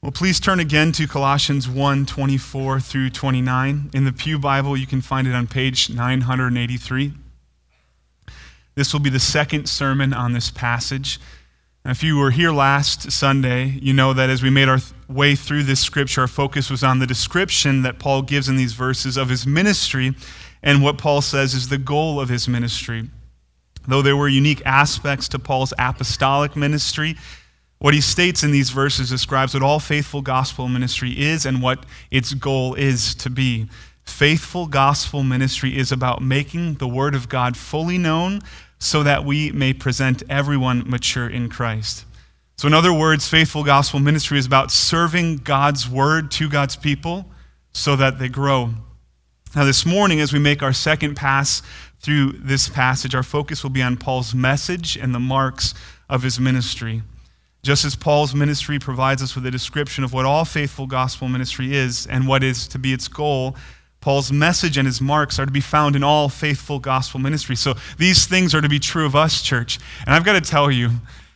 Well, please turn again to Colossians 1:24 through 29. In the Pew Bible, you can find it on page 983. This will be the second sermon on this passage. Now, if you were here last Sunday, you know that as we made our way through this scripture, our focus was on the description that Paul gives in these verses of his ministry and what Paul says is the goal of his ministry. Though there were unique aspects to Paul's apostolic ministry, what he states in these verses describes what all faithful gospel ministry is and what its goal is to be. Faithful gospel ministry is about making the word of God fully known so that we may present everyone mature in Christ. So in other words, faithful gospel ministry is about serving God's word to God's people so that they grow. Now this morning, as we make our second pass through this passage, our focus will be on Paul's message and the marks of his ministry. Just as Paul's ministry provides us with a description of what all faithful gospel ministry is and what is to be its goal, Paul's message and his marks are to be found in all faithful gospel ministry. So these things are to be true of us, church. And I've got to tell you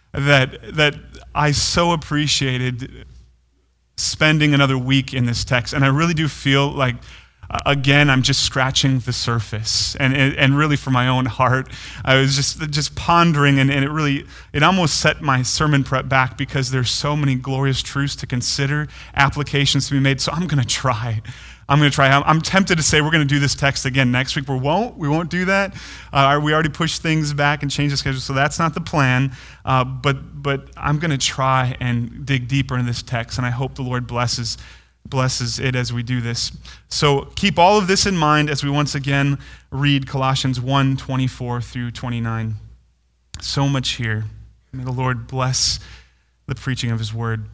that I so appreciated spending another week in this text. And I really do feel like, again, I'm just scratching the surface. And really for my own heart, I was just pondering, and it almost set my sermon prep back because there's so many glorious truths to consider, applications to be made. So I'm going to try. I'm tempted to say we're going to do this text again next week. We won't do that. We already pushed things back and changed the schedule, so that's not the plan. But I'm going to try and dig deeper in this text, and I hope the Lord blesses it as we do this. So keep all of this in mind as we once again read Colossians 1:24 through 29. So much here. May the Lord bless the preaching of his word.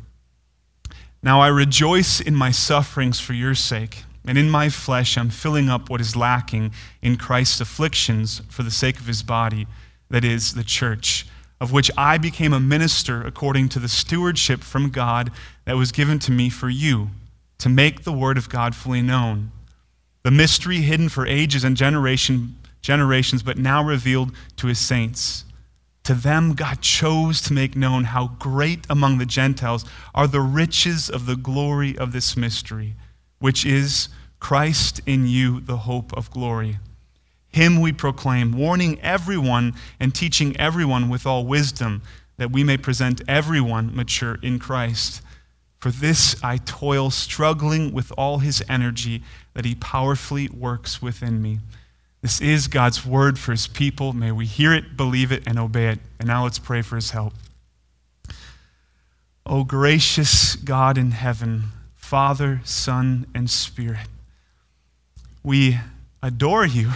Now I rejoice in my sufferings for your sake, and in my flesh I'm filling up what is lacking in Christ's afflictions for the sake of his body, that is, the church, of which I became a minister according to the stewardship from God that was given to me for you, to make the word of God fully known. The mystery hidden for ages and generations, but now revealed to his saints. To them God chose to make known how great among the Gentiles are the riches of the glory of this mystery, which is Christ in you, the hope of glory. Him we proclaim, warning everyone and teaching everyone with all wisdom, that we may present everyone mature in Christ. For this I toil, struggling with all his energy that he powerfully works within me. This is God's word for his people. May we hear it, believe it, and obey it. And now let's pray for his help. O gracious God in heaven, Father, Son, and Spirit, we adore you.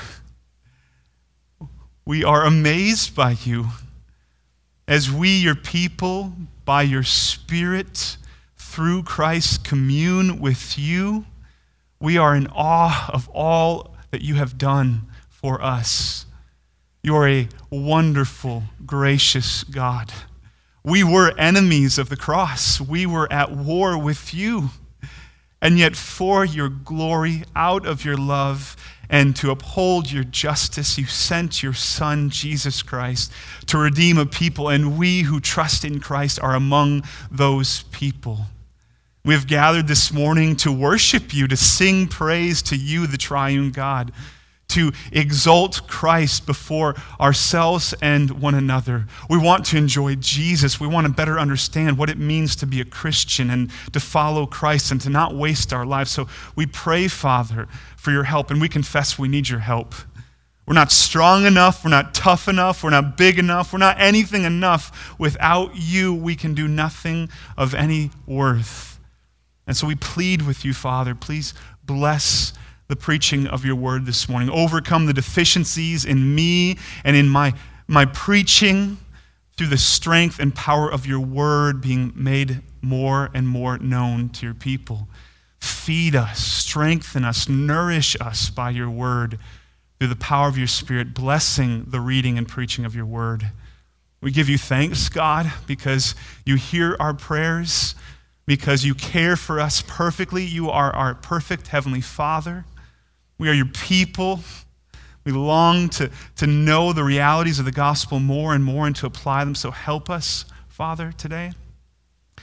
We are amazed by you. As we, your people, by your Spirit, through Christ, commune with you, we are in awe of all that you have done for us. You are a wonderful, gracious God. We were enemies of the cross. We were at war with you. And yet for your glory, out of your love, and to uphold your justice, you sent your Son, Jesus Christ, to redeem a people, and we who trust in Christ are among those people. We have gathered this morning to worship you, to sing praise to you, the triune God, to exalt Christ before ourselves and one another. We want to enjoy Jesus. We want to better understand what it means to be a Christian and to follow Christ and to not waste our lives. So we pray, Father, for your help, and we confess we need your help. We're not strong enough. We're not tough enough. We're not big enough. We're not anything enough. Without you, we can do nothing of any worth. And so we plead with you, Father, please bless the preaching of your word this morning. Overcome the deficiencies in me and in my preaching through the strength and power of your word being made more and more known to your people. Feed us, strengthen us, nourish us by your word through the power of your Spirit, blessing the reading and preaching of your word. We give you thanks, God, because you hear our prayers, because you care for us perfectly. You are our perfect Heavenly Father. We are your people. We long to know the realities of the gospel more and more and to apply them. So help us, Father, today.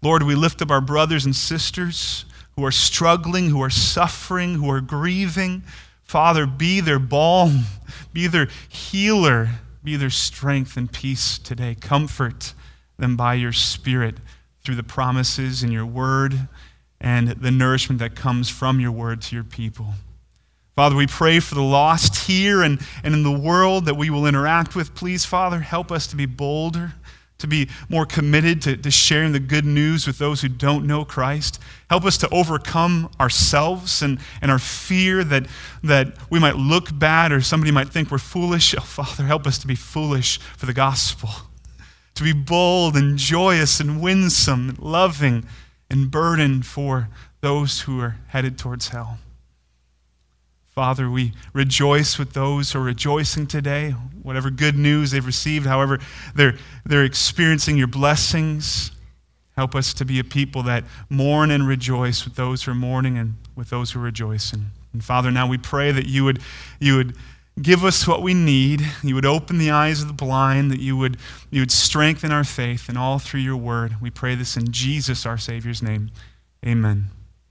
Lord, we lift up our brothers and sisters who are struggling, who are suffering, who are grieving. Father, be their balm, be their healer, be their strength and peace today. Comfort them by your Spirit through the promises in your word and the nourishment that comes from your word to your people. Father, we pray for the lost here and in the world that we will interact with. Please, Father, help us to be bolder, to be more committed to sharing the good news with those who don't know Christ. Help us to overcome ourselves and our fear that we might look bad or somebody might think we're foolish. Oh, Father, help us to be foolish for the gospel, to be bold and joyous and winsome and loving and burdened for those who are headed towards hell. Father, we rejoice with those who are rejoicing today, whatever good news they've received, however they're experiencing your blessings. Help us to be a people that mourn and rejoice with those who are mourning and with those who are rejoicing. And Father, now we pray that you would give us what we need. You would open the eyes of the blind, that you would strengthen our faith, and all through your word. We pray this in Jesus, our Savior's name. Amen.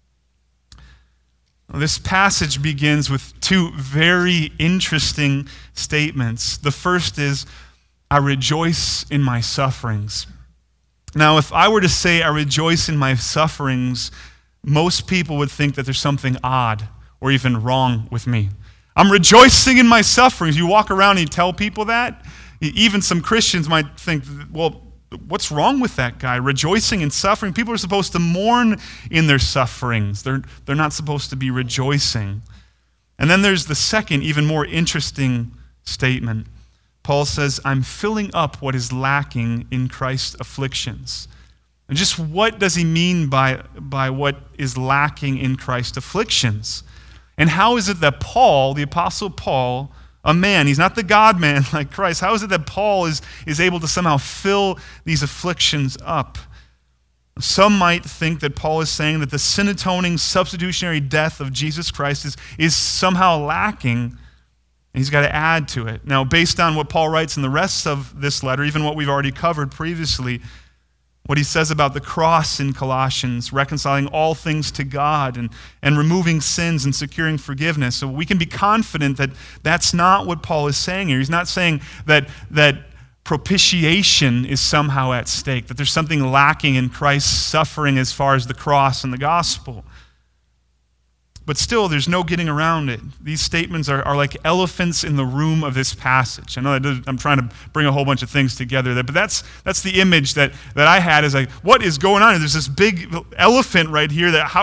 This passage begins with two very interesting statements. The first is, I rejoice in my sufferings. Now, if I were to say I rejoice in my sufferings, most people would think that there's something odd or even wrong with me. I'm rejoicing in my sufferings. You walk around and you tell people that. Even some Christians might think, well, what's wrong with that guy? Rejoicing in suffering? People are supposed to mourn in their sufferings. They're not supposed to be rejoicing. And then there's the second, even more interesting statement. Paul says, I'm filling up what is lacking in Christ's afflictions. And just what does he mean by what is lacking in Christ's afflictions? And how is it that Paul, the Apostle Paul, a man, he's not the God-man like Christ, how is it that Paul is able to somehow fill these afflictions up? Some might think that Paul is saying that the sin-atoning substitutionary death of Jesus Christ is somehow lacking, and he's got to add to it. Now, based on what Paul writes in the rest of this letter, even what we've already covered previously, what he says about the cross in Colossians, reconciling all things to God and removing sins and securing forgiveness. So we can be confident that that's not what Paul is saying here. He's not saying that propitiation is somehow at stake, that there's something lacking in Christ's suffering as far as the cross and the gospel. But still, there's no getting around it. These statements are like elephants in the room of this passage. I know I'm trying to bring a whole bunch of things together there, but that's the image that I had is like, what is going on? There's this big elephant right here. That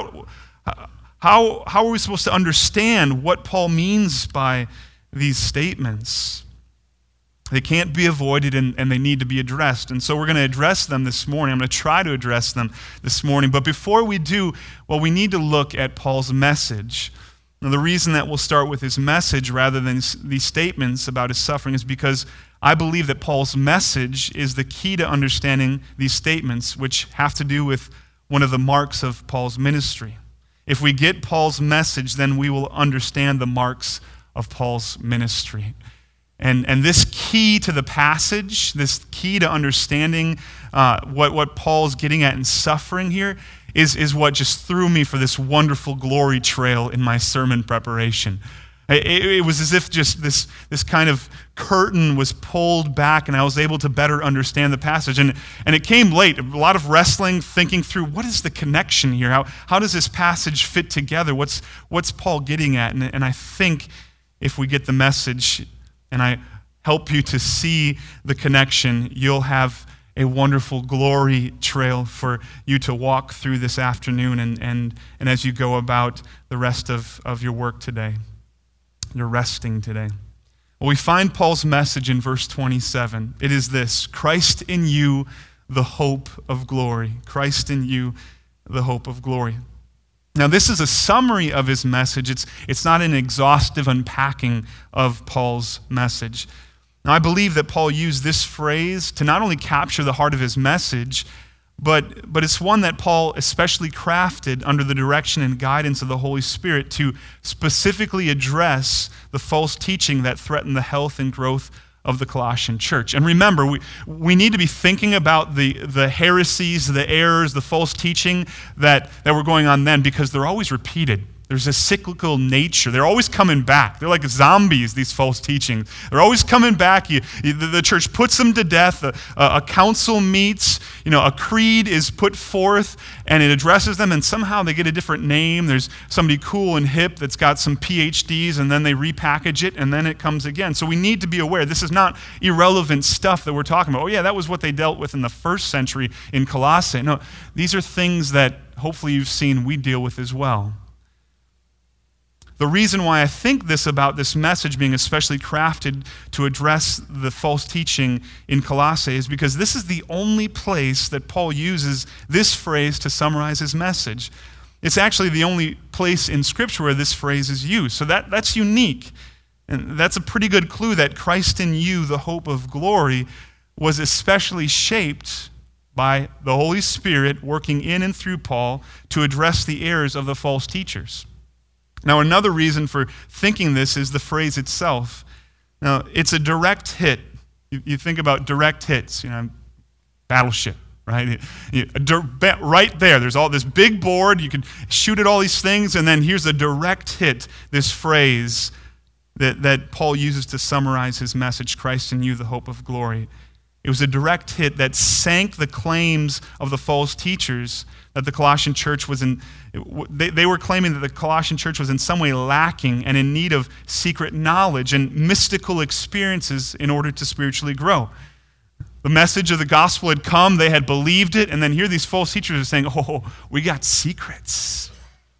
how are we supposed to understand what Paul means by these statements? They can't be avoided and they need to be addressed. And so we're going to address them this morning. I'm going to try to address them this morning. But before we do, well, we need to look at Paul's message. Now, the reason that we'll start with his message rather than these statements about his suffering is because I believe that Paul's message is the key to understanding these statements, which have to do with one of the marks of Paul's ministry. If we get Paul's message, then we will understand the marks of Paul's ministry. And this key to the passage, this key to understanding what Paul's getting at in suffering here is what just threw me for this wonderful glory trail in my sermon preparation. It was as if just this kind of curtain was pulled back and I was able to better understand the passage. And it came late, a lot of wrestling, thinking through what is the connection here? How does this passage fit together? What's Paul getting at? And I think if we get the message and I help you to see the connection, you'll have a wonderful glory trail for you to walk through this afternoon and as you go about the rest of your work today, your resting today. Well, we find Paul's message in verse 27. It is this: Christ in you, the hope of glory. Christ in you, the hope of glory. Now, this is a summary of his message. It's not an exhaustive unpacking of Paul's message. Now, I believe that Paul used this phrase to not only capture the heart of his message, but it's one that Paul especially crafted under the direction and guidance of the Holy Spirit to specifically address the false teaching that threatened the health and growth of the Colossian church. And remember, we need to be thinking about the heresies, the errors, the false teaching that were going on then, because they're always repeated. There's a cyclical nature. They're always coming back. They're like zombies, these false teachings. They're always coming back. The church puts them to death. A council meets. A creed is put forth, and it addresses them, and somehow they get a different name. There's somebody cool and hip that's got some PhDs, and then they repackage it, and then it comes again. So we need to be aware. This is not irrelevant stuff that we're talking about. Oh, yeah, that was what they dealt with in the first century in Colossae. No, these are things that hopefully you've seen we deal with as well. The reason why I think this about this message being especially crafted to address the false teaching in Colossae is because this is the only place that Paul uses this phrase to summarize his message. It's actually the only place in Scripture where this phrase is used. So that's unique. And that's a pretty good clue that Christ in you, the hope of glory, was especially shaped by the Holy Spirit working in and through Paul to address the errors of the false teachers. Now, another reason for thinking this is the phrase itself. Now, it's a direct hit. You think about direct hits, Battleship, right? Right there, there's all this big board, you can shoot at all these things, and then here's a direct hit, this phrase that Paul uses to summarize his message, Christ in you, the hope of glory. It was a direct hit that sank the claims of the false teachers that the Colossian church was in. They were claiming that the Colossian church was in some way lacking and in need of secret knowledge and mystical experiences in order to spiritually grow. The message of the gospel had come, they had believed it, and then here these false teachers are saying, oh, we got secrets.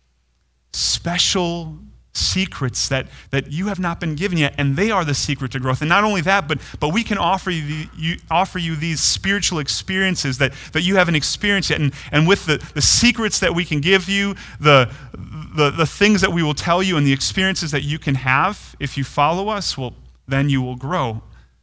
Special secrets that you have not been given yet, and they are the secret to growth. And not only that, but we can offer you these spiritual experiences that you haven't experienced yet. And with the secrets that we can give you, the things that we will tell you, and the experiences that you can have if you follow us, well, then you will grow.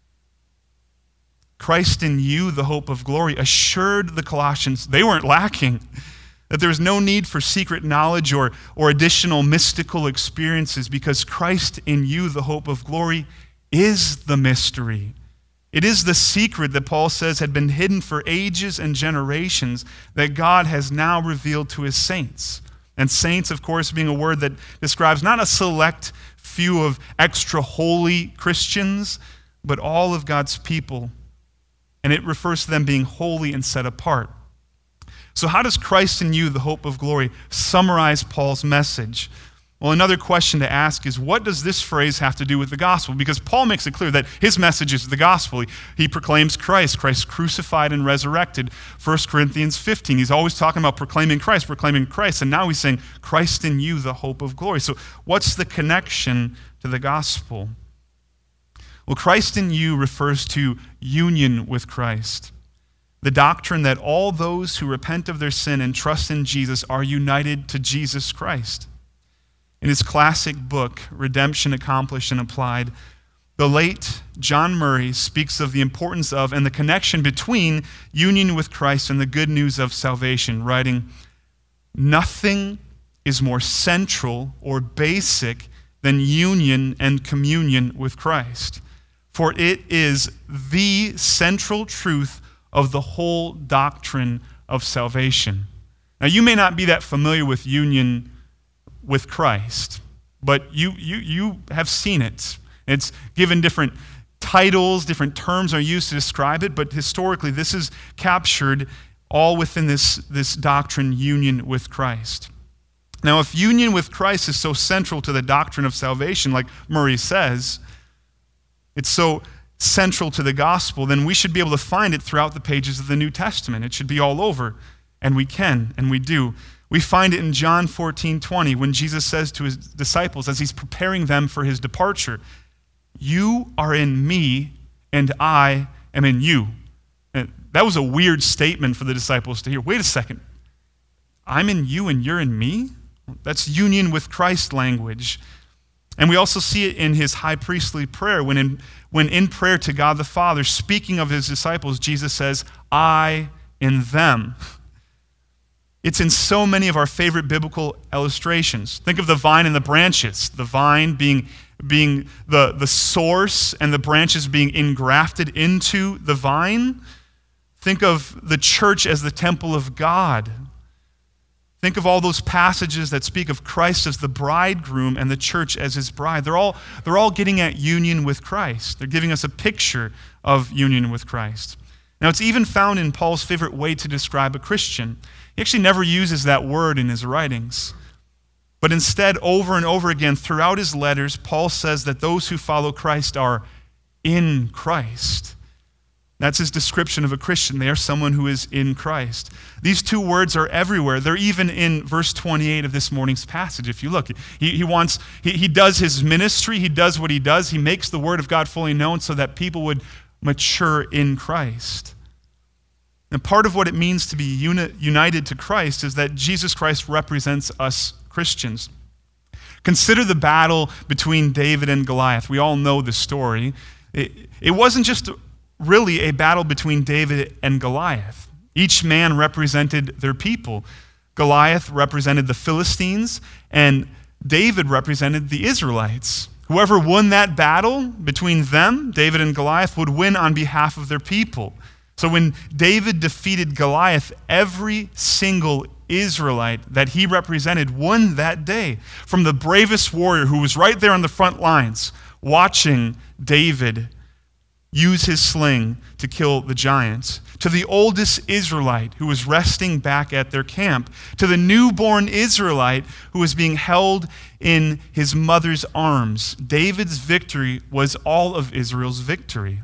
Christ in you, the hope of glory, assured the Colossians they weren't lacking, that there was no need for secret knowledge or additional mystical experiences, because Christ in you, the hope of glory, is the mystery. It is the secret that Paul says had been hidden for ages and generations that God has now revealed to his saints. And saints, of course, being a word that describes not a select few of extra holy Christians, but all of God's people. And it refers to them being holy and set apart. So how does Christ in you, the hope of glory, summarize Paul's message? Well, another question to ask is, what does this phrase have to do with the gospel? Because Paul makes it clear that his message is the gospel. He proclaims Christ crucified and resurrected. 1 Corinthians 15, he's always talking about proclaiming Christ, and now he's saying, Christ in you, the hope of glory. So what's the connection to the gospel? Well, Christ in you refers to union with Christ. The doctrine that all those who repent of their sin and trust in Jesus are united to Jesus Christ. In his classic book, Redemption Accomplished and Applied, the late John Murray speaks of the importance of and the connection between union with Christ and the good news of salvation, writing, "Nothing is more central or basic than union and communion with Christ, for it is the central truth of the whole doctrine of salvation." Now, you may not be that familiar with union with Christ, but you have seen it. It's given different titles, different terms are used to describe it, but historically this is captured all within this doctrine, union with Christ. Now, if union with Christ is so central to the doctrine of salvation, like Murray says, it's so central to the gospel, then we should be able to find it throughout the pages of the New Testament. It should be all over, and we can, and we do. We find it in John 14:20 when Jesus says to his disciples as he's preparing them for his departure, "You are in me, and I am in you." And that was a weird statement for the disciples to hear. Wait a second. I'm in you and you're in me? That's union with Christ language. And we also see it in his high priestly prayer when in prayer to God the Father, speaking of his disciples, Jesus says, "I in them." It's in so many of our favorite biblical illustrations. Think of the vine and the branches. The vine being the source and the branches being engrafted into the vine. Think of the church as the temple of God. Think of all those passages that speak of Christ as the bridegroom and the church as his bride. They're all getting at union with Christ. They're giving us a picture of union with Christ. Now, it's even found in Paul's favorite way to describe a Christian. He actually never uses that word in his writings. But instead, over and over again, throughout his letters, Paul says that those who follow Christ are in Christ. That's his description of a Christian. They are someone who is in Christ. These two words are everywhere. They're even in verse 28 of this morning's passage. If you look, he does his ministry. He does what he does. He makes the word of God fully known so that people would mature in Christ. And part of what it means to be united to Christ is that Jesus Christ represents us Christians. Consider the battle between David and Goliath. We all know the story. It wasn't just really a battle between David and Goliath. Each man represented their people. Goliath represented the Philistines, and David represented the Israelites. Whoever won that battle between them, David and Goliath, would win on behalf of their people. So when David defeated Goliath, every single Israelite that he represented won that day. From the bravest warrior who was right there on the front lines, watching David use his sling to kill the giants, to the oldest Israelite who was resting back at their camp, to the newborn Israelite who was being held in his mother's arms. David's victory was all of Israel's victory.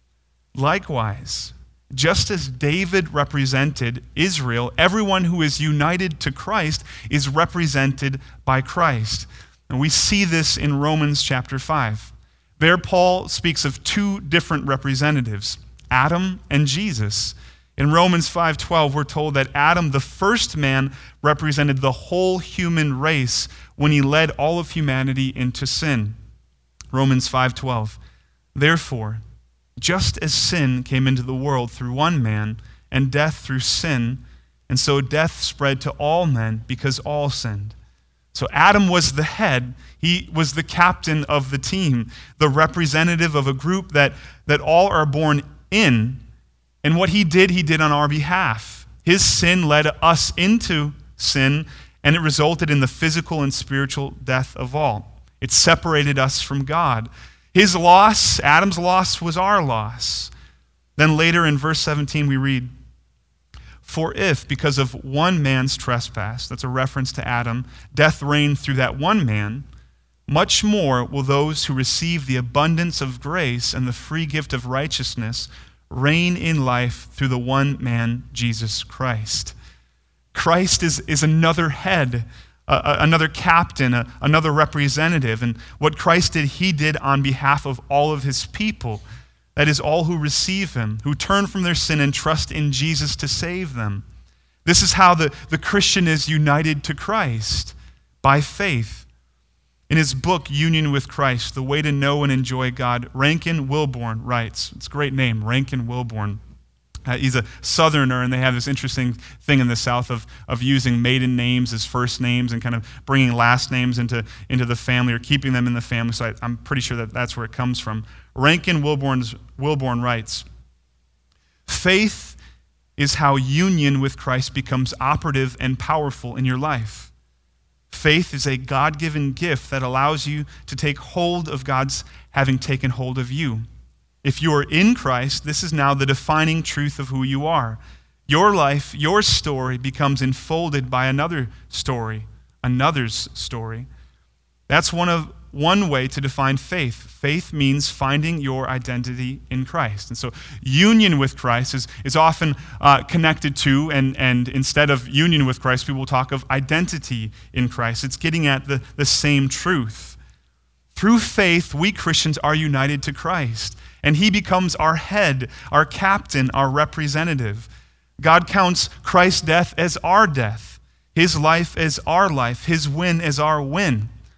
Likewise, just as David represented Israel, everyone who is united to Christ is represented by Christ. And we see this in Romans chapter 5. There, Paul speaks of two different representatives, Adam and Jesus. In Romans 5:12, we're told that Adam, the first man, represented the whole human race when he led all of humanity into sin. Romans 5:12, therefore, just as sin came into the world through one man, and death through sin, and so death spread to all men because all sinned. So Adam was the head. He was the captain of the team, the representative of a group that all are born in. And what he did on our behalf. His sin led us into sin, and it resulted in the physical and spiritual death of all. It separated us from God. His loss, Adam's loss, was our loss. Then later in verse 17 we read, for if, because of one man's trespass, that's a reference to Adam, death reigned through that one man, much more will those who receive the abundance of grace and the free gift of righteousness reign in life through the one man, Jesus Christ. Christ is another head, another captain, another representative. And what Christ did, he did on behalf of all of his people. That is, all who receive him, who turn from their sin and trust in Jesus to save them. This is how the Christian is united to Christ, by faith. In his book, Union with Christ, The Way to Know and Enjoy God, Rankin Wilbourne writes, it's a great name, Rankin Wilbourne. He's a Southerner, and they have this interesting thing in the South of using maiden names as first names and kind of bringing last names into the family or keeping them in the family. So I'm pretty sure that that's where it comes from. Rankin Wilbourne writes, faith is how union with Christ becomes operative and powerful in your life. Faith is a God-given gift that allows you to take hold of God's having taken hold of you. If you are in Christ, this is now the defining truth of who you are. Your life, your story becomes enfolded by another's story. That's one way to define faith. Faith means finding your identity in Christ. And so union with Christ is often connected to, and instead of union with Christ, people talk of identity in Christ. It's getting at the same truth. Through faith, we Christians are united to Christ, and he becomes our head, our captain, our representative. God counts Christ's death as our death, his life as our life, his win as our win.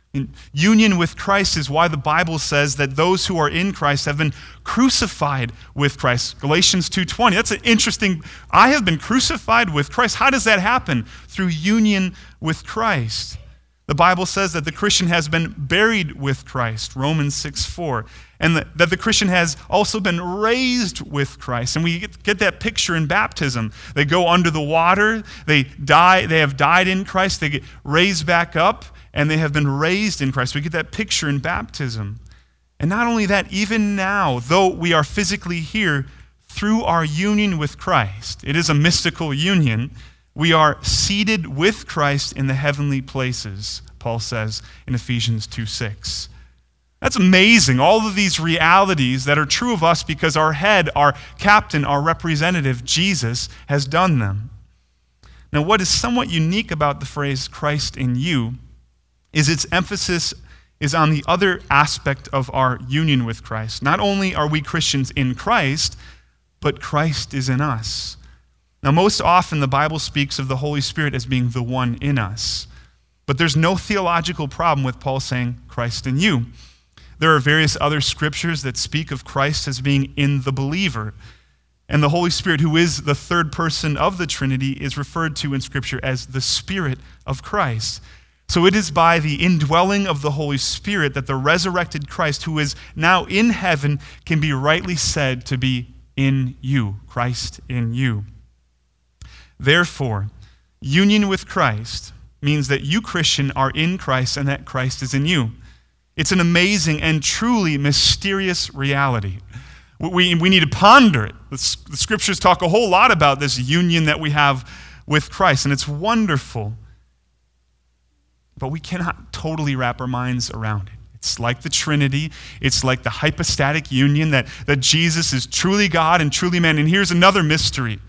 Union with Christ is why the Bible says that those who are in Christ have been crucified with Christ. Galatians 2:20. That's an interesting, I have been crucified with Christ. How does that happen? Through union with Christ. The Bible says that the Christian has been buried with Christ, Romans 6:4, and that the Christian has also been raised with Christ. And we get that picture in baptism. They go under the water, they have died in Christ, they get raised back up, and they have been raised in Christ. We get that picture in baptism. And not only that, even now, though we are physically here, through our union with Christ, it is a mystical union, we are seated with Christ in the heavenly places, Paul says in Ephesians 2:6. That's amazing. All of these realities that are true of us because our head, our captain, our representative, Jesus, has done them. Now, what is somewhat unique about the phrase Christ in you is its emphasis is on the other aspect of our union with Christ. Not only are we Christians in Christ, but Christ is in us. Now, most often the Bible speaks of the Holy Spirit as being the one in us. But there's no theological problem with Paul saying Christ in you. There are various other scriptures that speak of Christ as being in the believer. And the Holy Spirit, who is the third person of the Trinity, is referred to in Scripture as the Spirit of Christ. So it is by the indwelling of the Holy Spirit that the resurrected Christ, who is now in heaven, can be rightly said to be in you, Christ in you. Therefore, union with Christ means that you, Christian, are in Christ and that Christ is in you. It's an amazing and truly mysterious reality. We need to ponder it. The Scriptures talk a whole lot about this union that we have with Christ, and it's wonderful. But we cannot totally wrap our minds around it. It's like the Trinity. It's like the hypostatic union that Jesus is truly God and truly man. And here's another mystery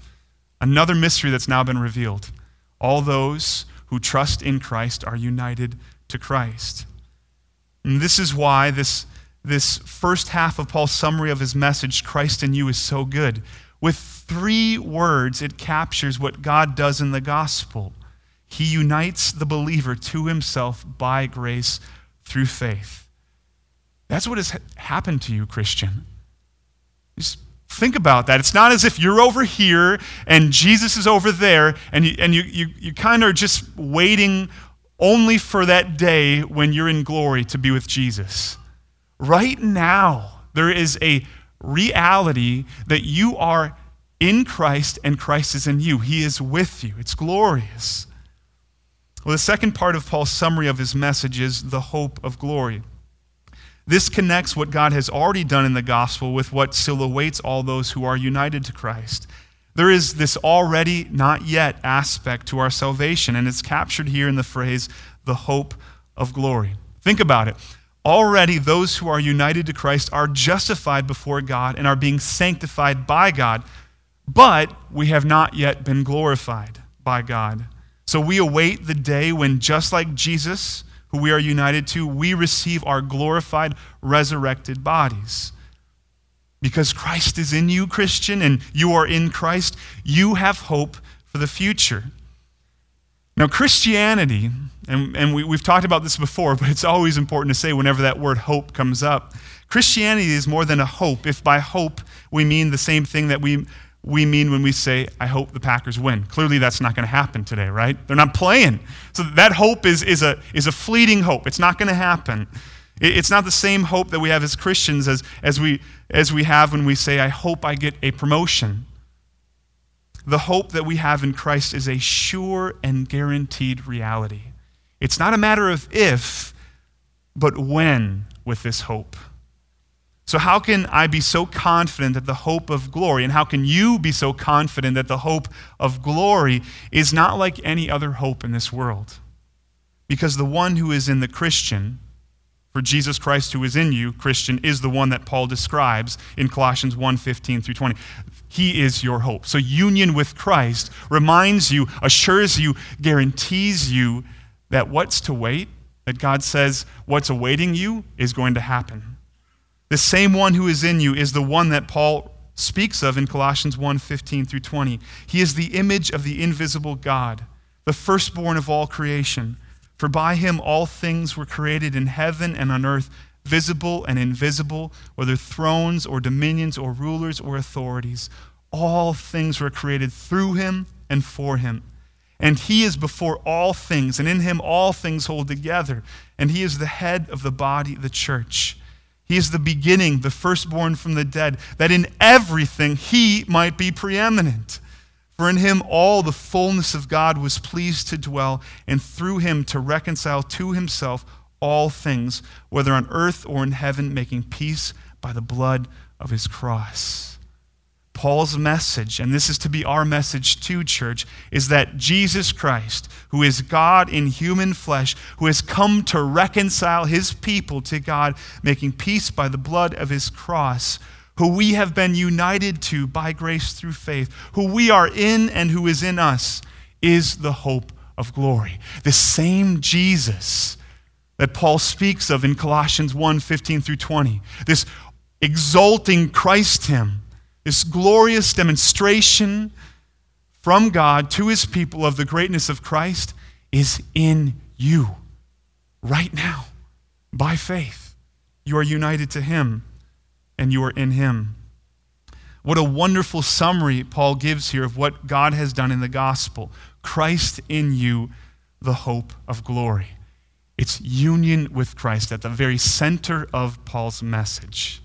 that's now been revealed. All those who trust in Christ are united to Christ. And this is why this first half of Paul's summary of his message, Christ in you, is so good. With 3 words, it captures what God does in the gospel. He unites the believer to himself by grace through faith. That's what has happened to you, Christian. Just think about that. It's not as if you're over here and Jesus is over there and you kind of are just waiting only for that day when you're in glory to be with Jesus. Right now, there is a reality that you are in Christ and Christ is in you. He is with you. It's glorious. Well, the second part of Paul's summary of his message is the hope of glory. This connects what God has already done in the gospel with what still awaits all those who are united to Christ. There is this already, not yet aspect to our salvation, and it's captured here in the phrase, the hope of glory. Think about it. Already those who are united to Christ are justified before God and are being sanctified by God, but we have not yet been glorified by God. So we await the day when, just like Jesus, who we are united to, we receive our glorified, resurrected bodies. Because Christ is in you, Christian, and you are in Christ, you have hope for the future. Now, Christianity, and we've talked about this before, but it's always important to say whenever that word hope comes up, Christianity is more than a hope. If by hope we mean the same thing that we mean when we say, I hope the Packers win. Clearly that's not going to happen today, right? They're not playing. So that hope is a fleeting hope. It's not going to happen. It's not the same hope that we have as Christians as we have when we say, I hope I get a promotion. The hope that we have in Christ is a sure and guaranteed reality. It's not a matter of if, but when with this hope. So how can I be so confident that the hope of glory, and how can you be so confident that the hope of glory is not like any other hope in this world? Because the one who is in the Christian, for Jesus Christ who is in you, Christian, is the one that Paul describes in Colossians 1:15 through 20. He is your hope. So union with Christ reminds you, assures you, guarantees you that what's to wait, that God says what's awaiting you is going to happen. The same one who is in you is the one that Paul speaks of in Colossians 1:15 through 20. He is the image of the invisible God, the firstborn of all creation. For by him all things were created in heaven and on earth, visible and invisible, whether thrones or dominions or rulers or authorities. All things were created through him and for him. And he is before all things, and in him all things hold together. And he is the head of the body, the church. He is the beginning, the firstborn from the dead, that in everything he might be preeminent. For in him all the fullness of God was pleased to dwell, and through him to reconcile to himself all things, whether on earth or in heaven, making peace by the blood of his cross. Paul's message, and this is to be our message too, church, is that Jesus Christ, who is God in human flesh, who has come to reconcile his people to God, making peace by the blood of his cross, who we have been united to by grace through faith, who we are in and who is in us, is the hope of glory. The same Jesus that Paul speaks of in Colossians 1:15 through 20, this exalting Christ him, this glorious demonstration from God to his people of the greatness of Christ, is in you right now by faith. You are united to him and you are in him. What a wonderful summary Paul gives here of what God has done in the gospel. Christ in you, the hope of glory. It's union with Christ at the very center of Paul's message.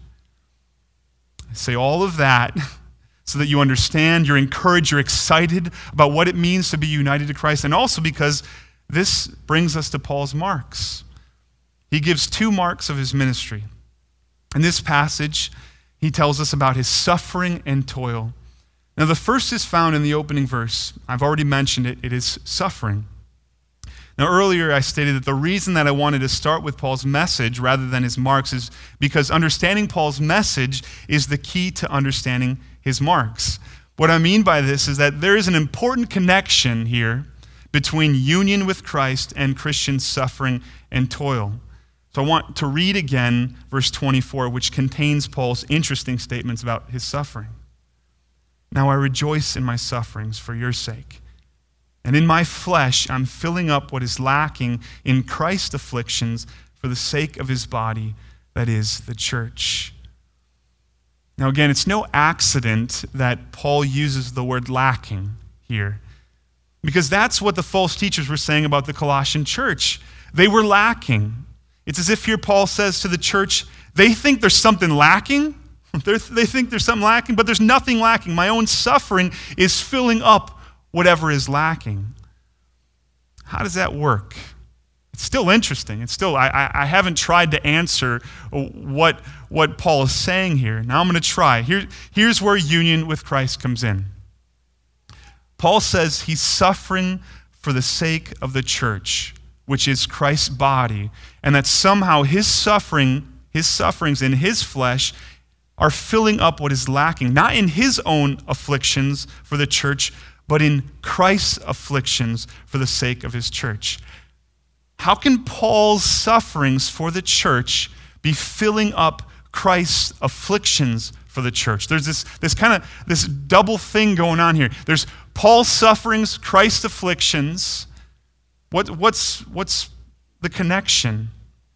I say all of that so that you understand, you're encouraged, you're excited about what it means to be united to Christ, and also because this brings us to Paul's marks. He gives 2 marks of his ministry. In this passage, he tells us about his suffering and toil. Now, the first is found in the opening verse. I've already mentioned it. It is suffering. Now, earlier I stated that the reason that I wanted to start with Paul's message rather than his marks is because understanding Paul's message is the key to understanding his marks. What I mean by this is that there is an important connection here between union with Christ and Christian suffering and toil. So I want to read again verse 24, which contains Paul's interesting statements about his suffering. Now I rejoice in my sufferings for your sake. And in my flesh, I'm filling up what is lacking in Christ's afflictions for the sake of his body, that is, the church. Now again, it's no accident that Paul uses the word lacking here, because that's what the false teachers were saying about the Colossian church. They were lacking. It's as if here Paul says to the church, they think there's something lacking. They think there's something lacking, but there's nothing lacking. My own suffering is filling up whatever is lacking. How does that work? It's still interesting. It's still, I haven't tried to answer what Paul is saying here. Now I'm going to try. Here's where union with Christ comes in. Paul says he's suffering for the sake of the church, which is Christ's body, and that somehow his sufferings in his flesh are filling up what is lacking, not in his own afflictions for the church, but in Christ's afflictions for the sake of his church. How can Paul's sufferings for the church be filling up Christ's afflictions for the church? There's this double thing going on here. There's Paul's sufferings, Christ's afflictions. What's the connection?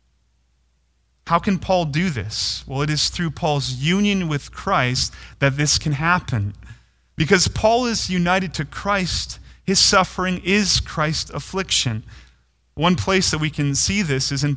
How can Paul do this? Well, it is through Paul's union with Christ that this can happen. Because Paul is united to Christ, his suffering is Christ's affliction. One place that we can see this is in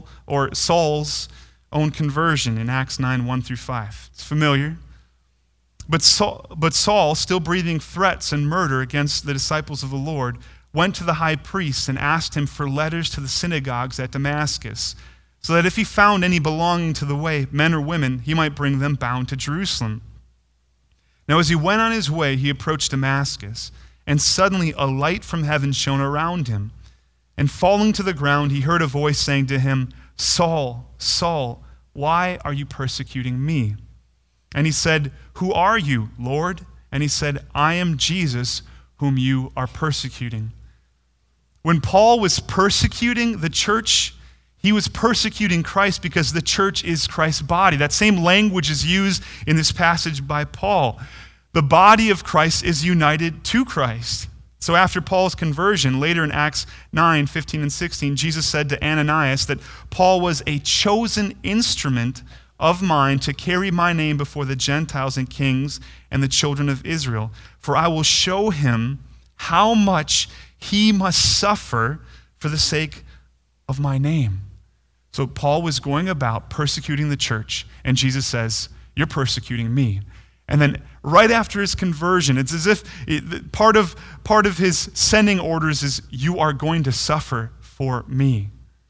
Saul's own conversion in Acts 9, 1 through 5. It's familiar. But Saul, still breathing threats and murder against the disciples of the Lord, went to the high priest and asked him for letters to the synagogues at Damascus, so that if he found any belonging to the way, men or women, he might bring them bound to Jerusalem. Now as he went on his way, he approached Damascus, and suddenly a light from heaven shone around him. And falling to the ground, he heard a voice saying to him, Saul, Saul, why are you persecuting me? And he said, Who are you, Lord? And he said, I am Jesus, whom you are persecuting. When Paul was persecuting the church, he was persecuting Christ because the church is Christ's body. That same language is used in this passage by Paul. The body of Christ is united to Christ. So after Paul's conversion, later in Acts 9, 15 and 16, Jesus said to Ananias that Paul was a chosen instrument of mine to carry my name before the Gentiles and kings and the children of Israel. For I will show him how much he must suffer for the sake of my name. So Paul was going about persecuting the church, and Jesus says, you're persecuting me. And then right after his conversion, it's as if part of his sending orders is, you are going to suffer for me.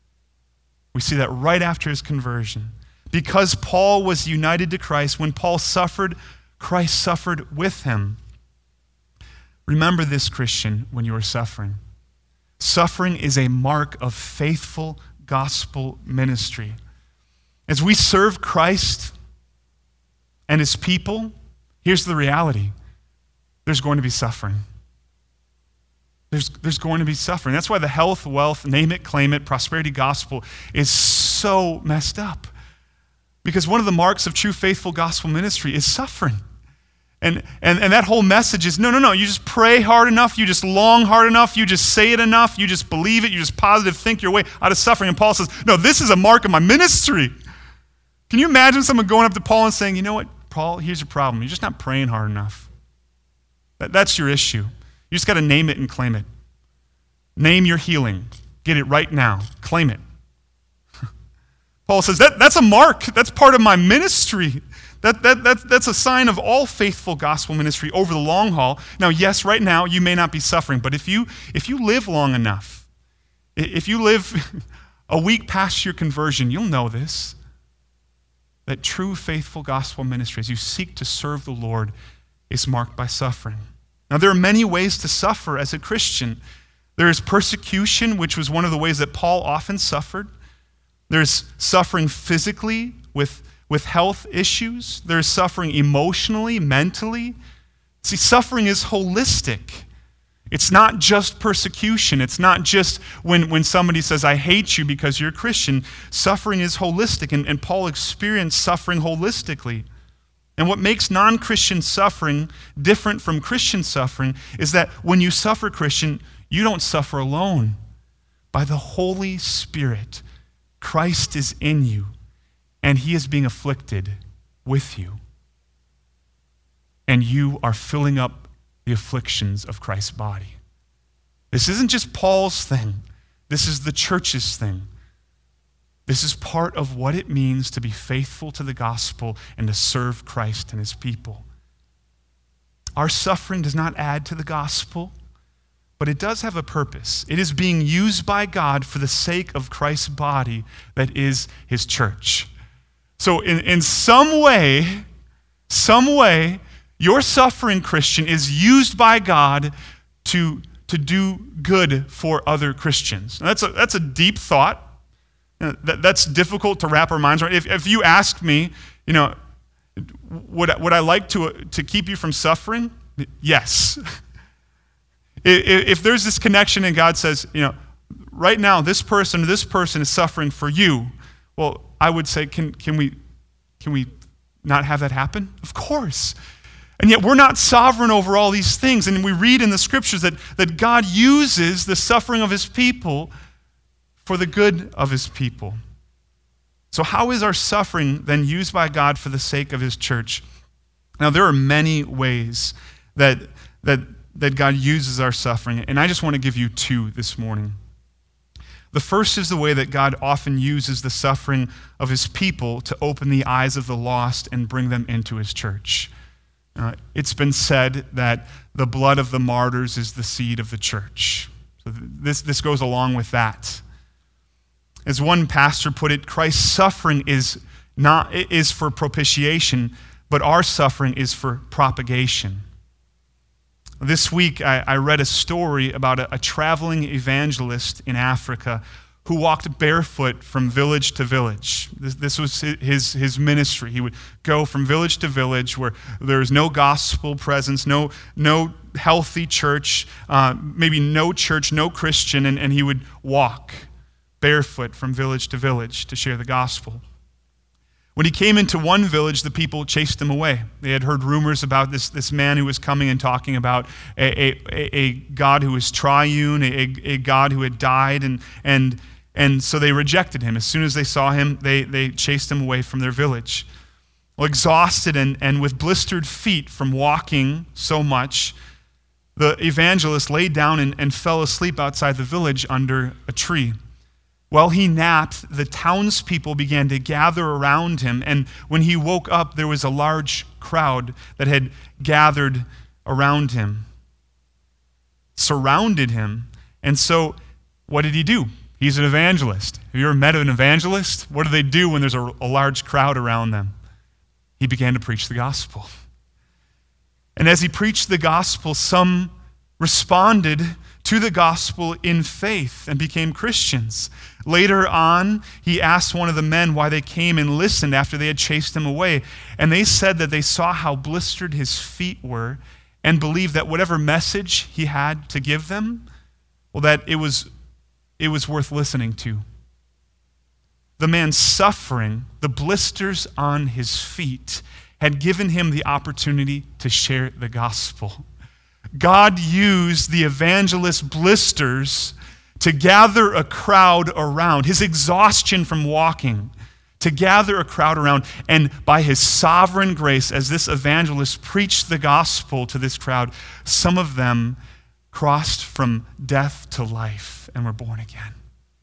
We see that right after his conversion. Because Paul was united to Christ, when Paul suffered, Christ suffered with him. Remember this, Christian, when you are suffering. Suffering is a mark of faithful gospel ministry. As we serve Christ and his people, here's the reality. There's going to be suffering. There's going to be suffering. That's why the health, wealth, name it, claim it, prosperity gospel is so messed up. Because one of the marks of true faithful gospel ministry is suffering. And that whole message is, no. You just pray hard enough. You just long hard enough. You just say it enough. You just believe it. You just positive think your way out of suffering. And Paul says, no, this is a mark of my ministry. Can you imagine someone going up to Paul and saying, you know what, Paul, here's your problem. You're just not praying hard enough. That's your issue. You just got to name it and claim it. Name your healing. Get it right now. Claim it. Paul says, that's a mark. That's part of my ministry. That's a sign of all faithful gospel ministry over the long haul. Now, yes, right now you may not be suffering, but if you live long enough, if you live a week past your conversion, you'll know this. That true faithful gospel ministry, as you seek to serve the Lord, is marked by suffering. Now, there are many ways to suffer as a Christian. There is persecution, which was one of the ways that Paul often suffered. There's suffering physically with health issues. There's suffering emotionally, mentally. See, suffering is holistic. It's not just persecution. It's not just when somebody says, I hate you because you're a Christian. Suffering is holistic, and Paul experienced suffering holistically. And what makes non-Christian suffering different from Christian suffering is that when you suffer, Christian, you don't suffer alone. By the Holy Spirit, Christ is in you, and he is being afflicted with you. And you are filling up the afflictions of Christ's body. This isn't just Paul's thing. This is the church's thing. This is part of what it means to be faithful to the gospel and to serve Christ and his people. Our suffering does not add to the gospel, but it does have a purpose. It is being used by God for the sake of Christ's body that is his church. So in some way, your suffering, Christian, is used by God to do good for other Christians. Now, that's a deep thought. That's difficult to wrap our minds around. If you ask me, would I like to keep you from suffering? Yes. If there's this connection and God says, right now this person is suffering for you, well, I would say, can we not have that happen? Of course. And yet we're not sovereign over all these things. And we read in the scriptures that God uses the suffering of his people for the good of his people. So how is our suffering then used by God for the sake of his church? Now, there are many ways that God uses our suffering, and I just want to give you two this morning. The first is the way that God often uses the suffering of his people to open the eyes of the lost and bring them into his church. It's been said that the blood of the martyrs is the seed of the church. So this goes along with that. As one pastor put it, Christ's suffering is for propitiation, but our suffering is for propagation. This week, I read a story about a traveling evangelist in Africa who walked barefoot from village to village. This was his ministry. He would go from village to village where there was no gospel presence, no healthy church, maybe no church, no Christian, and he would walk barefoot from village to village to share the gospel. When he came into one village, the people chased him away. They had heard rumors about this man who was coming and talking about a God who was triune, a God who had died, and so they rejected him. As soon as they saw him, they chased him away from their village. Well, exhausted and with blistered feet from walking so much, the evangelist laid down and fell asleep outside the village under a tree. While he napped, the townspeople began to gather around him, and when he woke up, there was a large crowd that had gathered around him, surrounded him. And so, what did he do? He's an evangelist. Have you ever met an evangelist? What do they do when there's a large crowd around them? He began to preach the gospel. And as he preached the gospel, some responded to the gospel in faith and became Christians. Later on, he asked one of the men why they came and listened after they had chased him away. And they said that they saw how blistered his feet were and believed that whatever message he had to give them, well, that it was worth listening to. The man's suffering, the blisters on his feet, had given him the opportunity to share the gospel. God used the evangelist's blisters to gather a crowd around, his exhaustion from walking, to gather a crowd around. And by his sovereign grace, as this evangelist preached the gospel to this crowd, some of them crossed from death to life and were born again.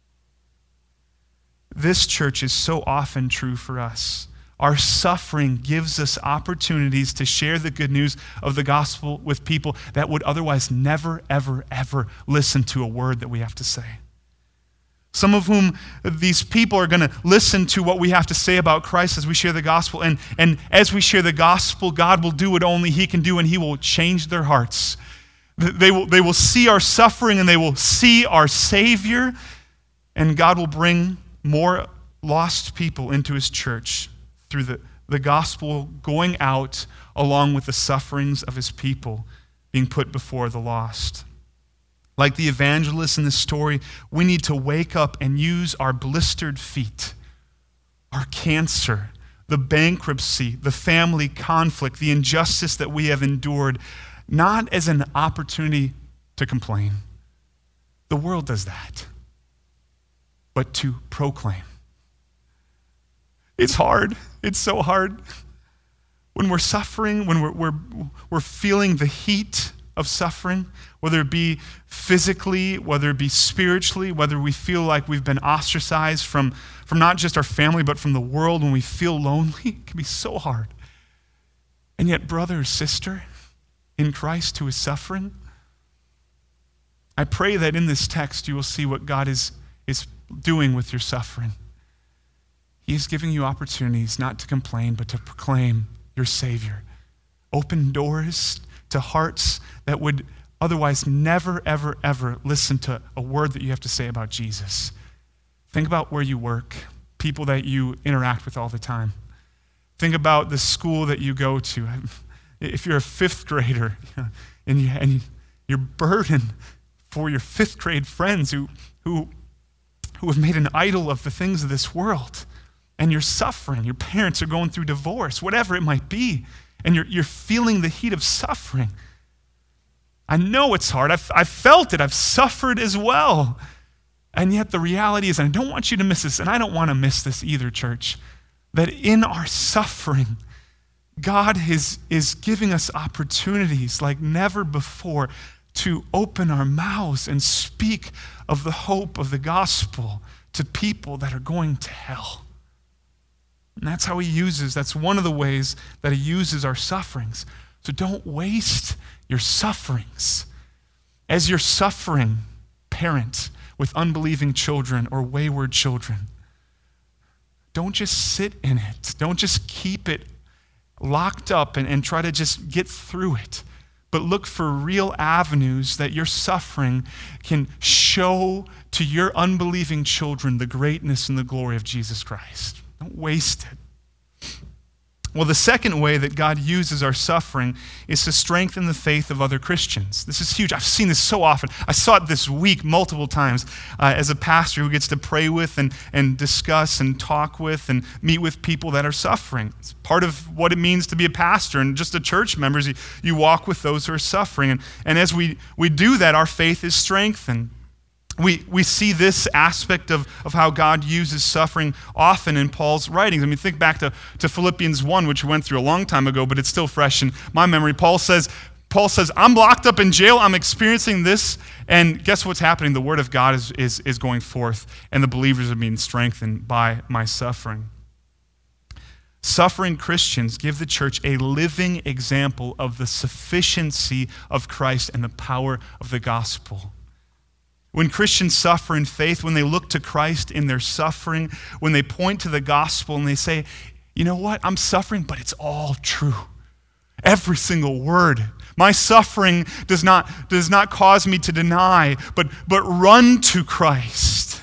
This, church, is so often true for us. Our suffering gives us opportunities to share the good news of the gospel with people that would otherwise never, ever, ever listen to a word that we have to say. Some of whom these people are going to listen to what we have to say about Christ as we share the gospel. And as we share the gospel, God will do what only he can do, and he will change their hearts. They will see our suffering, and they will see our Savior, and God will bring more lost people into his church through the gospel going out along with the sufferings of his people being put before the lost. Like the evangelist in this story, we need to wake up and use our blistered feet, our cancer, the bankruptcy, the family conflict, the injustice that we have endured, not as an opportunity to complain. The world does that. But to proclaim. It's hard. It's so hard. When we're suffering, when we're feeling the heat of suffering, whether it be physically, whether it be spiritually, whether we feel like we've been ostracized from not just our family, but from the world, when we feel lonely, it can be so hard. And yet, brother or sister in Christ who is suffering, I pray that in this text you will see what God is doing with your suffering. He is giving you opportunities not to complain, but to proclaim your Savior. Open doors to hearts that would otherwise never, ever, ever listen to a word that you have to say about Jesus. Think about where you work, people that you interact with all the time. Think about the school that you go to. If you're a fifth grader and you're burdened for your fifth grade friends who have made an idol of the things of this world, and you're suffering, your parents are going through divorce, whatever it might be, and you're feeling the heat of suffering. I know it's hard. I've felt it. I've suffered as well. And yet the reality is, and I don't want you to miss this, and I don't want to miss this either, church, that in our suffering, God is giving us opportunities like never before to open our mouths and speak of the hope of the gospel to people that are going to hell. And that's how he uses, that's one of the ways that he uses our sufferings. So don't waste your sufferings. As you're suffering, parent with unbelieving children or wayward children, don't just sit in it. Don't just keep it locked up and try to just get through it. But look for real avenues that your suffering can show to your unbelieving children the greatness and the glory of Jesus Christ. Don't waste it. Well, the second way that God uses our suffering is to strengthen the faith of other Christians. This is huge. I've seen this so often. I saw it this week multiple times as a pastor who gets to pray with and discuss and talk with and meet with people that are suffering. It's part of what it means to be a pastor and just a church member. You walk with those who are suffering. And as we do that, our faith is strengthened. We see this aspect of how God uses suffering often in Paul's writings. I mean, think back to Philippians 1, which we went through a long time ago, but it's still fresh in my memory. Paul says, I'm locked up in jail, I'm experiencing this, and guess what's happening? The word of God is going forth, and the believers are being strengthened by my suffering. Suffering Christians give the church a living example of the sufficiency of Christ and the power of the gospel. When Christians suffer in faith, when they look to Christ in their suffering, when they point to the gospel and they say, you know what, I'm suffering, but it's all true. Every single word. My suffering does not cause me to deny, but run to Christ.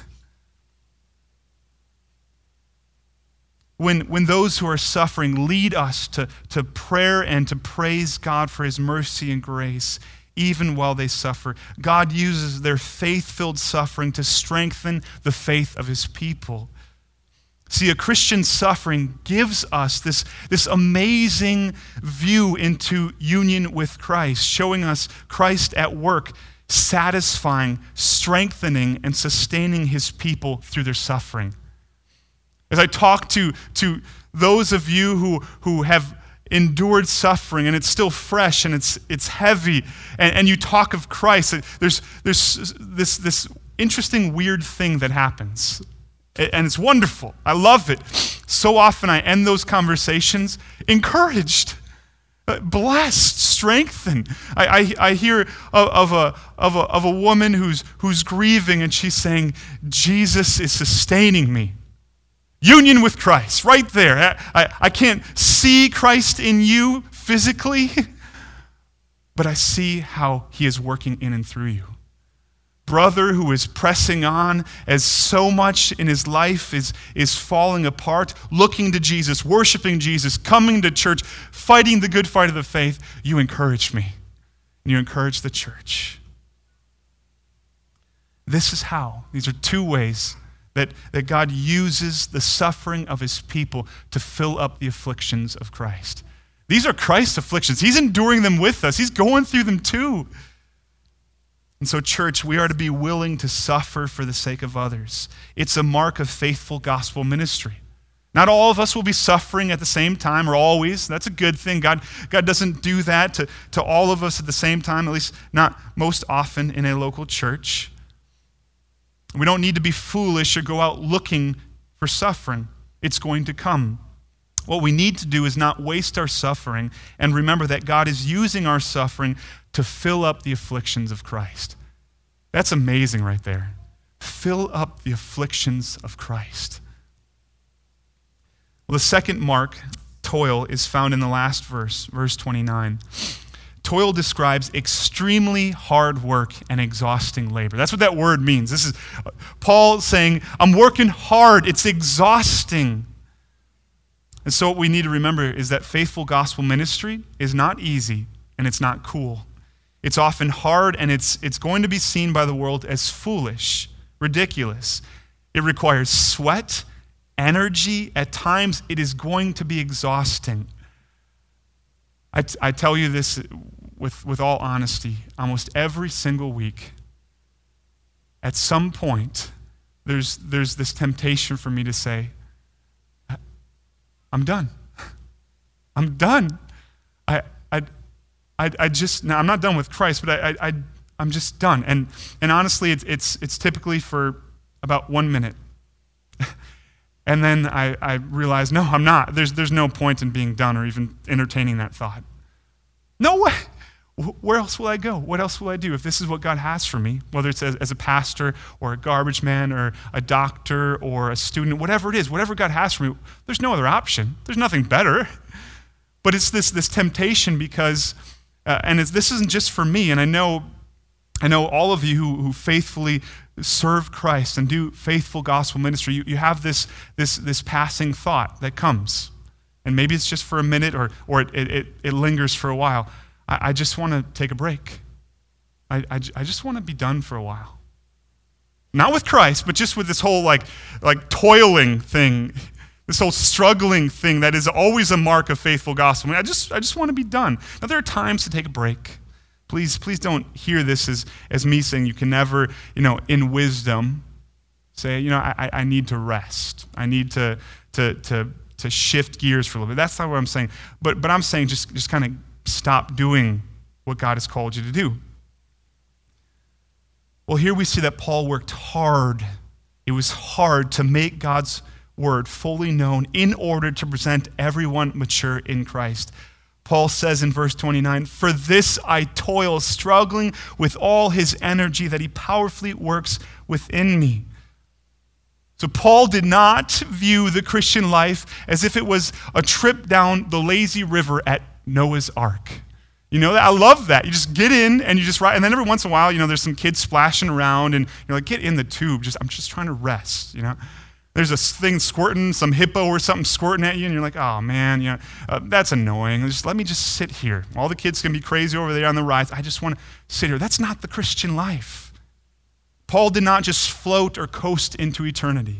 When those who are suffering lead us to prayer and to praise God for his mercy and grace, even while they suffer, God uses their faith-filled suffering to strengthen the faith of his people. See, a Christian suffering gives us this amazing view into union with Christ, showing us Christ at work, satisfying, strengthening, and sustaining his people through their suffering. As I talk to those of you who have endured suffering and it's still fresh and it's heavy, and you talk of Christ, there's this interesting weird thing that happens, and it's wonderful. I love it. So often I end those conversations encouraged, blessed, strengthened. I hear of a woman who's grieving, and she's saying, Jesus is sustaining me. Union with Christ, right there. I can't see Christ in you physically, but I see how he is working in and through you. Brother who is pressing on as so much in his life is falling apart, looking to Jesus, worshiping Jesus, coming to church, fighting the good fight of the faith, you encourage me, and you encourage the church. This is how. These are two ways that God uses the suffering of his people to fill up the afflictions of Christ. These are Christ's afflictions. He's enduring them with us. He's going through them too. And so, church, we are to be willing to suffer for the sake of others. It's a mark of faithful gospel ministry. Not all of us will be suffering at the same time or always. That's a good thing. God doesn't do that to all of us at the same time, at least not most often in a local church. We don't need to be foolish or go out looking for suffering. It's going to come. What we need to do is not waste our suffering and remember that God is using our suffering to fill up the afflictions of Christ. That's amazing right there. Fill up the afflictions of Christ. Well, the second mark, toil, is found in the last verse, verse 29. Toil describes extremely hard work and exhausting labor. That's what that word means. This is Paul saying, I'm working hard. It's exhausting. And so what we need to remember is that faithful gospel ministry is not easy and it's not cool. It's often hard, and it's going to be seen by the world as foolish, ridiculous. It requires sweat, energy. At times, it is going to be exhausting. I tell you this with all honesty, almost every single week, at some point, there's this temptation for me to say, I'm done. I'm done. Now I'm not done with Christ, but I'm just done. And honestly, it's typically for about 1 minute. And then I realize, no, I'm not. There's no point in being done or even entertaining that thought. No way. Where else will I go? What else will I do if this is what God has for me? Whether it's as a pastor or a garbage man or a doctor or a student, whatever it is, whatever God has for me, there's no other option. There's nothing better. But it's this temptation because, this isn't just for me, and I know all of you who faithfully serve Christ and do faithful gospel ministry, you have this passing thought that comes. And maybe it's just for a minute or it lingers for a while. I just want to take a break. I just want to be done for a while. Not with Christ, but just with this whole like toiling thing, this whole struggling thing that is always a mark of faithful gospel. I just want to be done. Now there are times to take a break. Please don't hear this as me saying you can never, in wisdom, say, I need to rest. I need to shift gears for a little bit. That's not what I'm saying. But I'm saying just kind of stop doing what God has called you to do. Well, here we see that Paul worked hard. It was hard to make God's word fully known in order to present everyone mature in Christ. Paul says in verse 29, "For this I toil, struggling with all his energy that he powerfully works within me." So Paul did not view the Christian life as if it was a trip down the lazy river at Noah's Ark. I love that. You just get in and you just ride. And then every once in a while, there's some kids splashing around and you're like, get in the tube. I'm just trying to rest, There's a thing squirting, some hippo or something squirting at you, and you're like, oh man, that's annoying. Let me just sit here. All the kids can be crazy over there on the rides. I just want to sit here. That's not the Christian life. Paul did not just float or coast into eternity.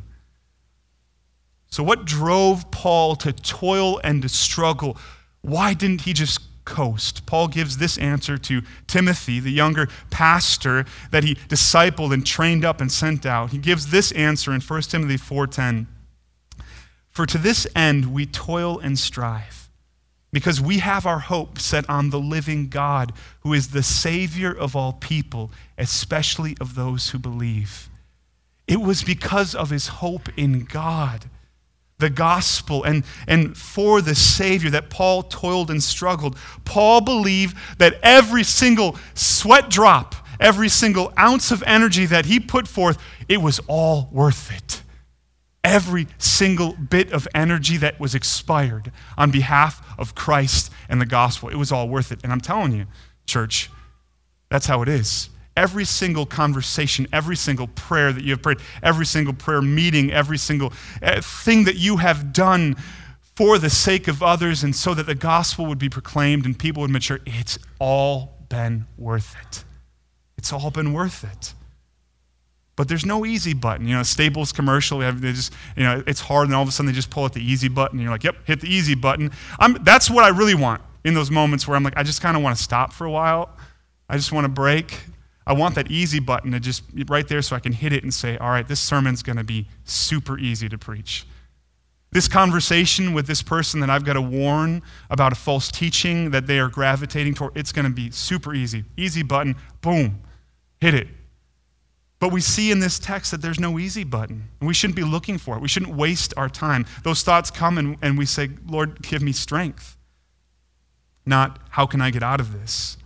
So what drove Paul to toil and to struggle? Why didn't he just coast? Paul gives this answer to Timothy, the younger pastor that he discipled and trained up and sent out. He gives this answer in 1 Timothy 4:10. "For to this end we toil and strive, because we have our hope set on the living God, who is the Savior of all people, especially of those who believe." It was because of his hope in God, the gospel, and for the Savior that Paul toiled and struggled. Paul believed that every single sweat drop, every single ounce of energy that he put forth, it was all worth it. Every single bit of energy that was expired on behalf of Christ and the gospel, it was all worth it. And I'm telling you, church, that's how it is. Every single conversation, every single prayer that you have prayed, every single prayer meeting, every single thing that you have done for the sake of others and so that the gospel would be proclaimed and people would mature, it's all been worth it. It's all been worth it. But there's no easy button. Staples commercial, it's hard, and all of a sudden they just pull out the easy button, and you're like, yep, hit the easy button. That's what I really want in those moments where I'm like, I just kind of want to stop for a while. I just want to break. I want that easy button to just be right there so I can hit it and say, all right, this sermon's going to be super easy to preach. This conversation with this person that I've got to warn about a false teaching that they are gravitating toward, it's going to be super easy. Easy button, boom, hit it. But we see in this text that there's no easy button, and we shouldn't be looking for it. We shouldn't waste our time. Those thoughts come and we say, Lord, give me strength. Not, how can I get out of this?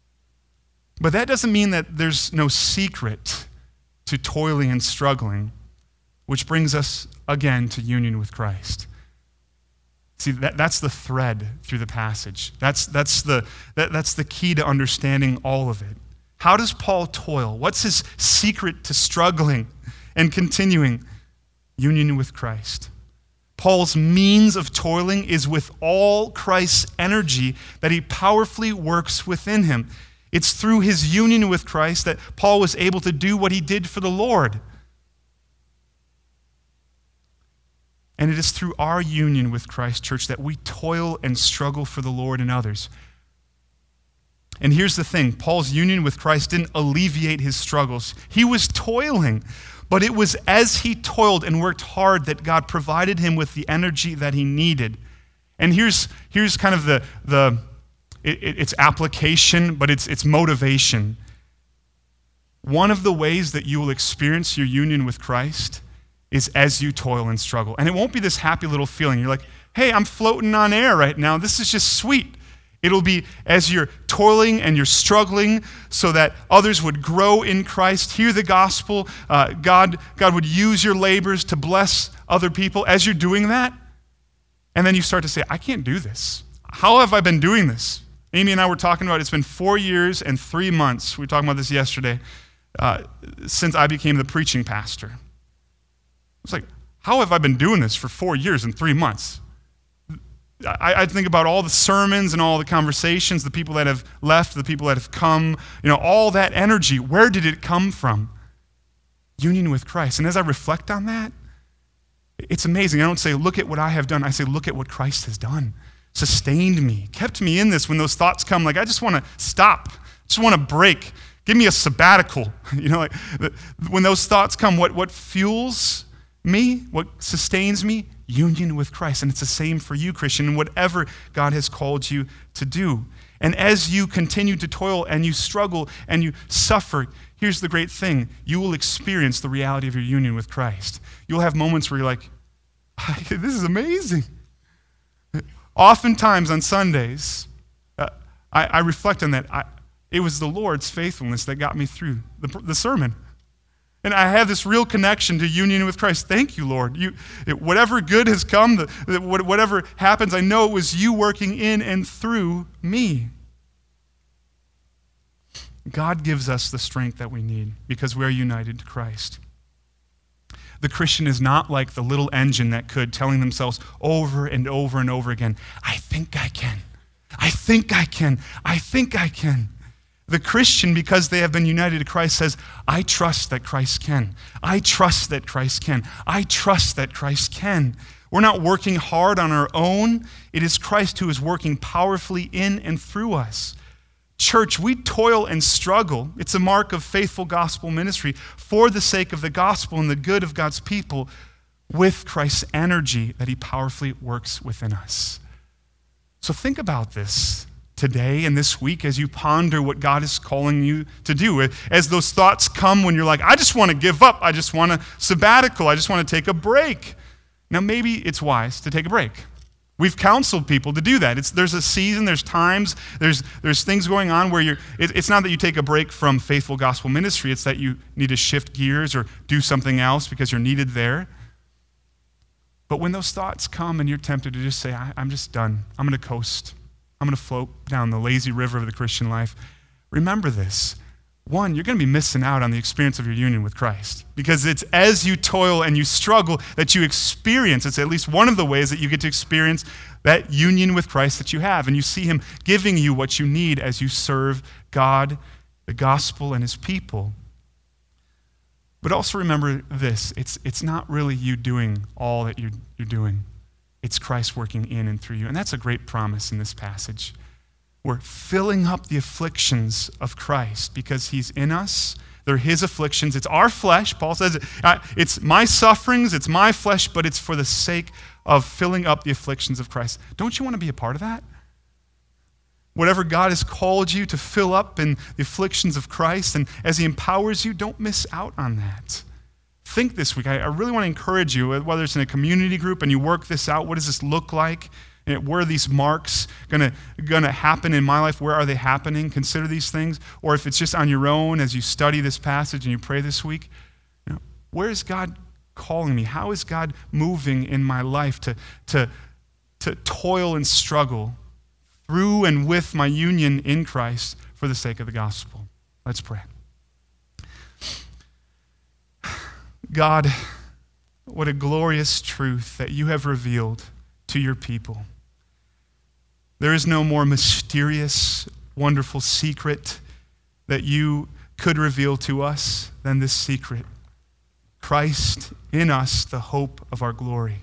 But that doesn't mean that there's no secret to toiling and struggling, which brings us again to union with Christ. See, that's the thread through the passage. That's the key to understanding all of it. How does Paul toil? What's his secret to struggling and continuing? Union with Christ. Paul's means of toiling is with all Christ's energy that he powerfully works within him. It's through his union with Christ that Paul was able to do what he did for the Lord. And it is through our union with Christ, church, that we toil and struggle for the Lord and others. And here's the thing, Paul's union with Christ didn't alleviate his struggles. He was toiling, but it was as he toiled and worked hard that God provided him with the energy that he needed. And here's kind of it's application, but it's motivation. One of the ways that you will experience your union with Christ is as you toil and struggle. And it won't be this happy little feeling. You're like, hey, I'm floating on air right now. This is just sweet. It'll be as you're toiling and you're struggling so that others would grow in Christ, hear the gospel. God would use your labors to bless other people as you're doing that. And then you start to say, I can't do this. How have I been doing this? Amy and I were talking about it's been 4 years and 3 months. We were talking about this yesterday, since I became the preaching pastor. It's like, how have I been doing this for 4 years and 3 months? I think about all the sermons and all the conversations, the people that have left, the people that have come, all that energy. Where did it come from? Union with Christ. And as I reflect on that, it's amazing. I don't say, look at what I have done. I say, look at what Christ has done. Sustained me, kept me in this when those thoughts come. Like, I just want to stop. I just want to break. Give me a sabbatical. When those thoughts come, what fuels me, what sustains me? Union with Christ. And it's the same for you, Christian, in whatever God has called you to do. And as you continue to toil and you struggle and you suffer, here's the great thing. You will experience the reality of your union with Christ. You'll have moments where you're like, this is amazing. Oftentimes on Sundays, I reflect on that. It was the Lord's faithfulness that got me through the sermon. And I have this real connection to union with Christ. Thank you, Lord. Whatever good has come, whatever happens, I know it was you working in and through me. God gives us the strength that we need because we are united to Christ. The Christian is not like the little engine that could, telling themselves over and over and over again, I think I can. I think I can. I think I can. The Christian, because they have been united to Christ, says, I trust that Christ can. I trust that Christ can. I trust that Christ can. We're not working hard on our own. It is Christ who is working powerfully in and through us. Church, we toil and struggle. It's a mark of faithful gospel ministry for the sake of the gospel and the good of God's people with Christ's energy that he powerfully works within us. So think about this today and this week as you ponder what God is calling you to do. As those thoughts come when you're like, I just want to give up. I just want a sabbatical. I just want to take a break. Now, maybe it's wise to take a break. We've counseled people to do that. There's a season, there's times, there's things going on where it's not that you take a break from faithful gospel ministry, it's that you need to shift gears or do something else because you're needed there. But when those thoughts come and you're tempted to just say, I'm just done, I'm going to coast, I'm going to float down the lazy river of the Christian life, remember this. One, you're going to be missing out on the experience of your union with Christ because it's as you toil and you struggle that you experience, it's at least one of the ways that you get to experience that union with Christ that you have, and you see him giving you what you need as you serve God, the gospel, and his people. But also remember this, it's not really you doing all that you're doing. It's Christ working in and through you, and that's a great promise in this passage. We're filling up the afflictions of Christ because he's in us. They're his afflictions. It's our flesh. Paul says it's my sufferings, it's my flesh, but it's for the sake of filling up the afflictions of Christ. Don't you want to be a part of that? Whatever God has called you to fill up in the afflictions of Christ, and as he empowers you, don't miss out on that. Think this week. I really want to encourage you, whether it's in a community group and you work this out, what does this look like? Where are these marks going to happen in my life? Where are they happening? Consider these things. Or if it's just on your own as you study this passage and you pray this week, where is God calling me? How is God moving in my life to toil and struggle through and with my union in Christ for the sake of the gospel? Let's pray. God, what a glorious truth that you have revealed to your people. There is no more mysterious, wonderful secret that you could reveal to us than this secret. Christ in us, the hope of our glory.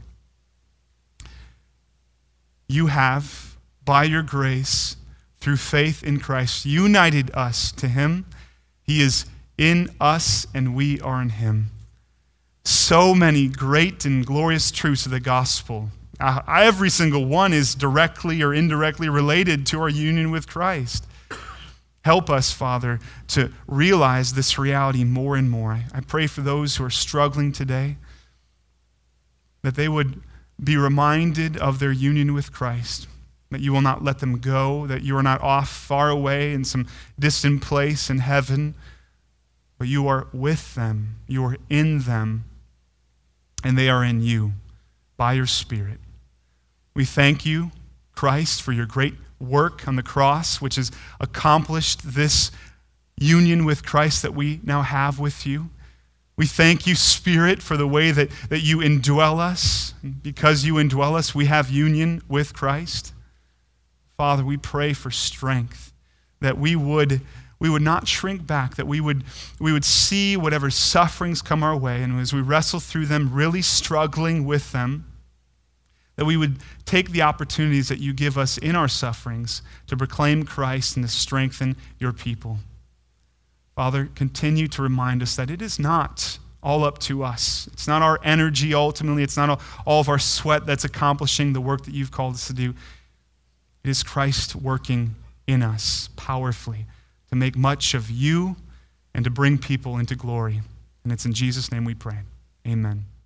You have, by your grace, through faith in Christ, united us to him. He is in us and we are in him. So many great and glorious truths of the gospel. Every single one is directly or indirectly related to our union with Christ. Help us, Father, to realize this reality more and more. I pray for those who are struggling today, that they would be reminded of their union with Christ, that you will not let them go, that you are not off far away in some distant place in heaven, but you are with them, you are in them, and they are in you by your Spirit. We thank you, Christ, for your great work on the cross, which has accomplished this union with Christ that we now have with you. We thank you, Spirit, for the way that you indwell us. Because you indwell us, we have union with Christ. Father, we pray for strength, that we would not shrink back, that we would see whatever sufferings come our way, and as we wrestle through them, really struggling with them, that we would take the opportunities that you give us in our sufferings to proclaim Christ and to strengthen your people. Father, continue to remind us that it is not all up to us. It's not our energy ultimately. It's not all of our sweat that's accomplishing the work that you've called us to do. It is Christ working in us powerfully to make much of you and to bring people into glory. And it's in Jesus' name we pray. Amen.